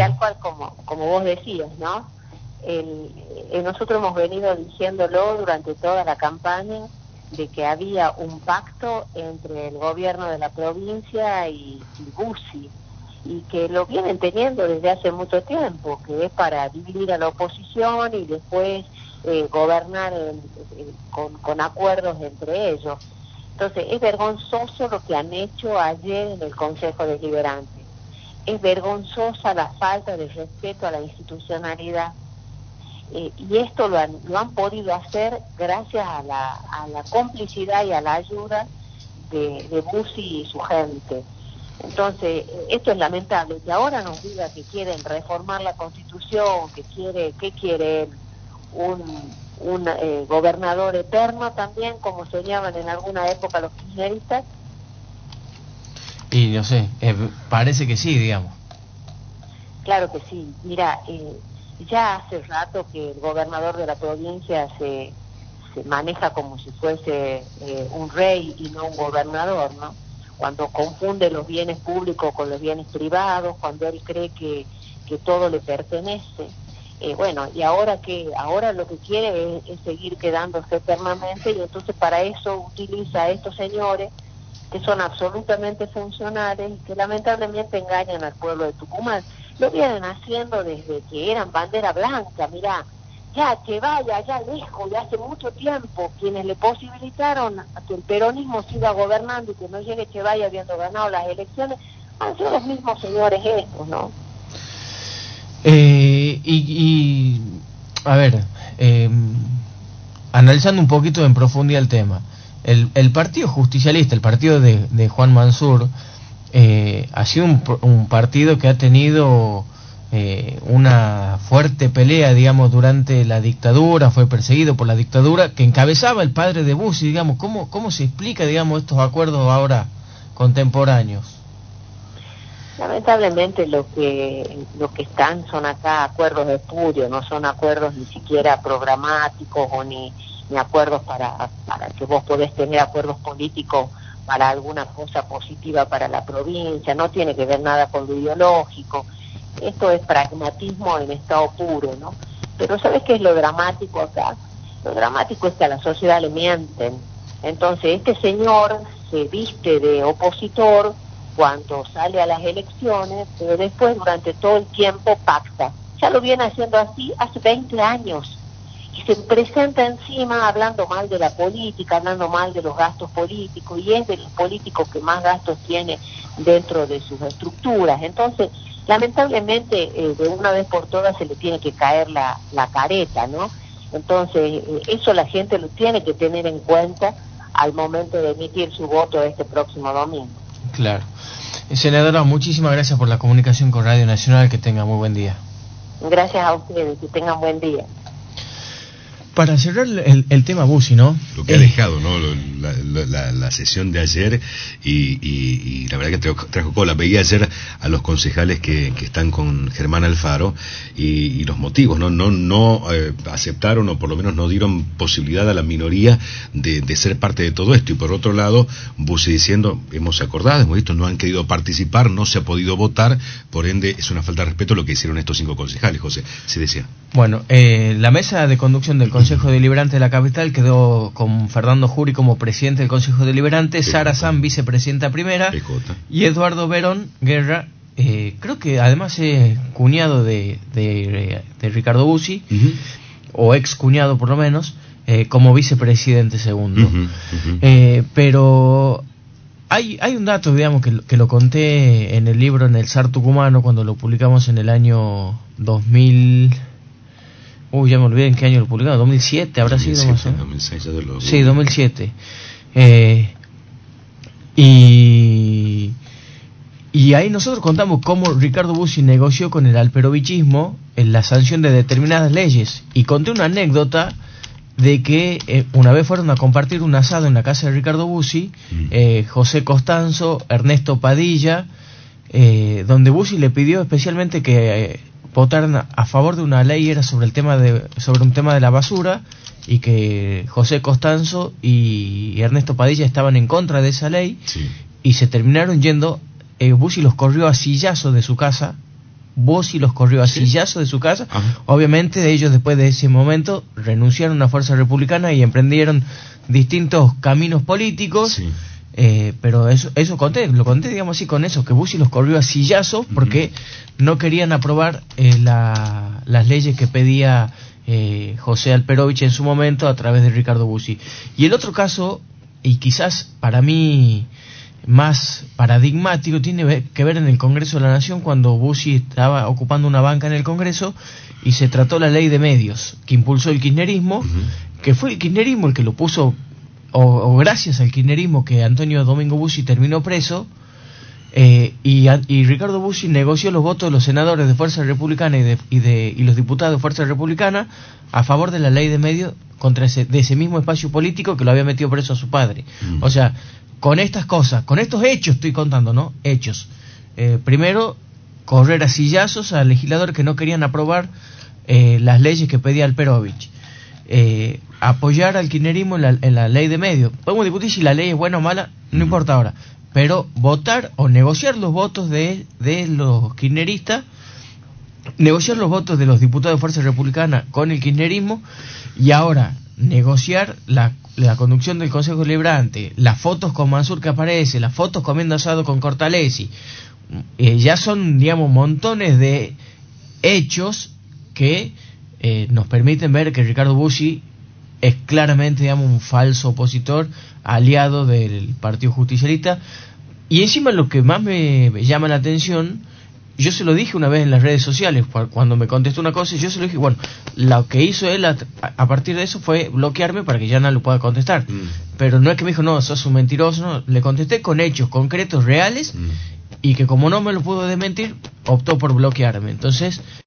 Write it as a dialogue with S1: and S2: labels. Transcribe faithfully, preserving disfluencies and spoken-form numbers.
S1: tal cual como, como vos decías, ¿no? El, el, nosotros hemos venido diciéndolo durante toda la campaña de que había un pacto entre el gobierno de la provincia y, y Bussi, y que lo vienen teniendo desde hace mucho tiempo, que es para dividir a la oposición y después eh, gobernar en, en, con, con acuerdos entre ellos. Entonces es vergonzoso lo que han hecho ayer en el Consejo Deliberante, es vergonzosa la falta de respeto a la institucionalidad, eh, y esto lo han, lo han podido hacer gracias a la, a la complicidad y a la ayuda de, de Bussi y su gente. Entonces, esto es lamentable, que ahora nos diga que quieren reformar la Constitución, que quiere, que quiere un, un eh, gobernador eterno también, como soñaban en alguna época los kirchneristas.
S2: Y no sé, eh, parece que sí, digamos.
S1: Claro que sí. Mira, eh, ya hace rato que el gobernador de la provincia se, se maneja como si fuese eh, un rey y no un gobernador, ¿no? Cuando confunde los bienes públicos con los bienes privados, cuando él cree que, que todo le pertenece. Eh, bueno, y ahora que ahora lo que quiere es, es seguir quedándose eternamente, y entonces para eso utiliza a estos señores que son absolutamente funcionales y que lamentablemente engañan al pueblo de Tucumán. Lo vienen haciendo desde que eran bandera blanca, mirá, ya que vaya allá lejos, de hace mucho tiempo, quienes le posibilitaron a que el peronismo siga gobernando y que no llegue Chevay habiendo ganado las elecciones, han sido los mismos señores estos, ¿no?
S2: Eh, y, y, a ver, eh, analizando un poquito en profundidad el tema, el, el partido justicialista, el partido de, de Juan Mansur, eh, ha sido un, un partido que ha tenido eh, una fuerte pelea, digamos, durante la dictadura, fue perseguido por la dictadura, que encabezaba el padre de Bussi, digamos. ¿Cómo, cómo se explica, digamos, estos acuerdos ahora contemporáneos?
S1: Lamentablemente lo que lo que están son acá acuerdos de estudio, no son acuerdos ni siquiera programáticos o ni, ni acuerdos para, para que vos podés tener acuerdos políticos para alguna cosa positiva para la provincia, no tiene que ver nada con lo ideológico. Esto es pragmatismo en estado puro, ¿no? Pero ¿sabes qué es lo dramático acá? Lo dramático es que a la sociedad le mienten. Entonces este señor se viste de opositor cuando sale a las elecciones, pero después durante todo el tiempo pacta. Ya lo viene haciendo así hace veinte años. Y se presenta encima hablando mal de la política, hablando mal de los gastos políticos, y es de los políticos que más gastos tiene dentro de sus estructuras. Entonces, lamentablemente, eh, de una vez por todas se le tiene que caer la, la careta, ¿no? Entonces, eh, eso la gente lo tiene que tener en cuenta al momento de emitir su voto este próximo domingo.
S2: Claro. Senadora, muchísimas gracias por la comunicación con Radio Nacional, que tenga muy buen día.
S1: Gracias a ustedes, que tengan buen día.
S2: Para cerrar el, el tema Bussi, ¿no?
S3: Lo que eh. ha dejado, ¿no? La, la, la, la sesión de ayer, y, y, y la verdad que trajo, trajo cola. Veía ayer a los concejales que, que están con Germán Alfaro y, y los motivos, ¿no? No, no eh, aceptaron, o por lo menos no dieron posibilidad a la minoría de, de ser parte de todo esto. Y por otro lado, Bussi diciendo, hemos acordado, hemos visto, no han querido participar, no se ha podido votar, por ende es una falta de respeto lo que hicieron estos cinco concejales, José. Se decía.
S2: Bueno, eh, la mesa de conducción del Consejo Deliberante de la capital quedó con Fernando Jury como presidente del Consejo Deliberante, Sara San, vicepresidenta primera, y Eduardo Verón Guerra, eh, creo que además es cuñado de, de, de Ricardo Bussi, uh-huh. o ex cuñado por lo menos, eh, como vicepresidente segundo. Uh-huh, uh-huh. Eh, pero hay, hay un dato, digamos, que, que lo conté en el libro, en el S A R Tucumano, cuando lo publicamos en el año dos mil... Uy, ya me olvidé en qué año lo publicamos, dos mil siete habrá sido más o menos.
S3: dos mil seis, ya lo...
S2: Sí, dos mil siete. Eh, y, y ahí nosotros contamos cómo Ricardo Bussi negoció con el alperovichismo en la sanción de determinadas leyes. Y conté una anécdota de que eh, una vez fueron a compartir un asado en la casa de Ricardo Bussi, mm. eh, José Costanzo, Ernesto Padilla, eh, donde Bussi le pidió especialmente que... Eh, votaron a favor de una ley, era sobre el tema de sobre un tema de la basura, y que José Costanzo y Ernesto Padilla estaban en contra de esa ley, sí. Y se terminaron yendo. eh, Bussi los corrió a sillazo de su casa Bossi los corrió a ¿Sí? sillazo de su casa. Ajá. Obviamente ellos después de ese momento renunciaron a Fuerza Republicana y emprendieron distintos caminos políticos. Sí. Eh, pero eso eso conté, lo conté digamos así con eso, que Bossi los corrió a sillazo porque uh-huh. no querían aprobar eh, la, las leyes que pedía eh, José Alperovich en su momento a través de Ricardo Bossi. Y el otro caso, y quizás para mí más paradigmático, tiene que ver en el Congreso de la Nación, cuando Bossi estaba ocupando una banca en el Congreso y se trató la ley de medios que impulsó el kirchnerismo, uh-huh. que fue el kirchnerismo el que lo puso, o, o gracias al kirchnerismo que Antonio Domingo Bossi terminó preso, eh, y, y Ricardo Bossi negoció los votos de los senadores de Fuerza Republicana y, de, y, de, y los diputados de Fuerza Republicana a favor de la ley de medios contra ese, de ese mismo espacio político que lo había metido preso a su padre. Uh-huh. O sea, con estas cosas, con estos hechos estoy contando, ¿no? Hechos. Eh, primero, correr a sillazos a legisladores que no querían aprobar eh, las leyes que pedía Alperovich. Eh, apoyar al kirchnerismo en la, en la ley de medios. Podemos discutir si la ley es buena o mala, no importa ahora. Pero votar o negociar los votos de, de los kirchneristas, negociar los votos de los diputados de Fuerza Republicana con el kirchnerismo, y ahora negociar la, la conducción del Consejo Deliberante, las fotos con Mansur que aparece, las fotos comiendo asado con Cortalesi, eh, ya son, digamos, montones de hechos que eh, nos permiten ver que Ricardo Bossi es claramente, digamos, un falso opositor, aliado del Partido Justicialista. Y encima lo que más me llama la atención, yo se lo dije una vez en las redes sociales, cuando me contestó una cosa, yo se lo dije, bueno, lo que hizo él a, a partir de eso fue bloquearme para que ya no lo pueda contestar. Mm. Pero no es que me dijo, no, sos un mentiroso, no, le contesté con hechos concretos, reales, mm. y que como no me lo pudo desmentir, optó por bloquearme. Entonces